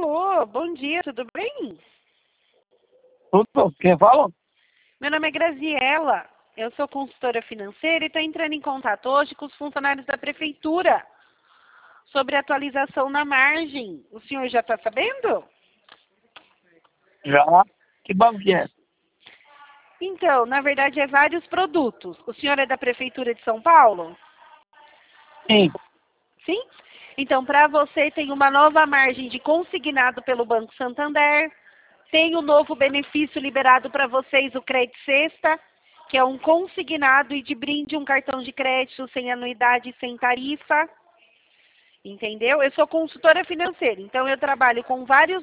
Alô, bom dia, tudo bem? Tudo? Quem fala? Meu nome é Graziela, eu sou consultora financeira e estou entrando em contato hoje com os funcionários da prefeitura sobre atualização na margem. O senhor já está sabendo? Já. Que banco que é? Então, na verdade, é vários produtos. O senhor é da prefeitura de São Paulo? Sim. Sim? Então, para você tem uma nova margem de consignado pelo Banco Santander, tem o novo benefício liberado para vocês, o Crédito Sexta, que é um consignado e de brinde um cartão de crédito sem anuidade e sem tarifa. Entendeu? Eu sou consultora financeira, então eu trabalho com vários